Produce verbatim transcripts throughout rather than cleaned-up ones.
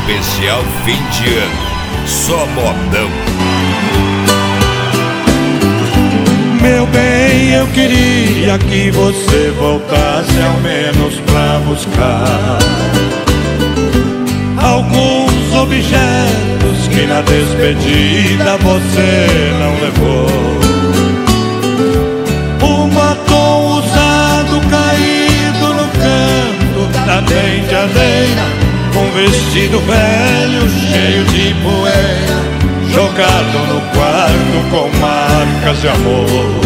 especial fim de ano. Só modão. Meu bem, eu queria que você voltasse ao menos pra buscar alguns objetos que na despedida você não levou. Um batom usado caído no canto da penteadeira, um vestido velho cheio de poeira jogado no quarto com marcas de amor.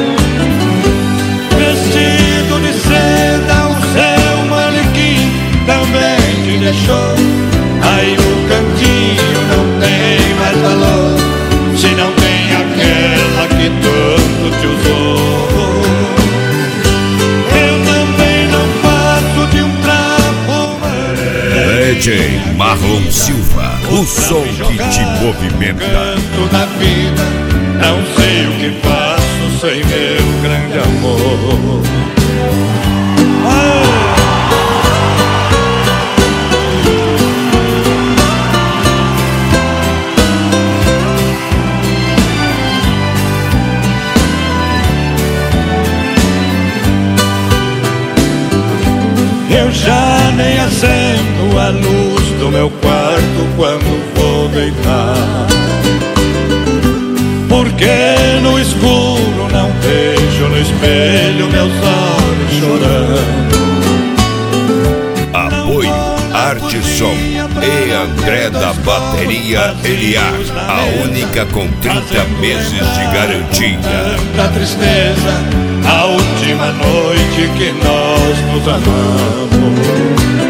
Vestido de seda, o seu manequim também te deixou. Aí no cantinho não tem mais valor, se não tem aquela que tanto te usou. Eu também não passo de um trapo. D J Marlon Silva, o som que te movimenta. Canto da vida, não sei o que faço sem meu grande amor. Ah! Eu já nem acendo a luz do meu quarto quando vou deitar, porque no escuro não vejo no espelho meus olhos chorando. Apoio Arte Som e André da Bateria Eliar, a única com trinta meses de garantia. Da tristeza, a última noite que nós nos amamos.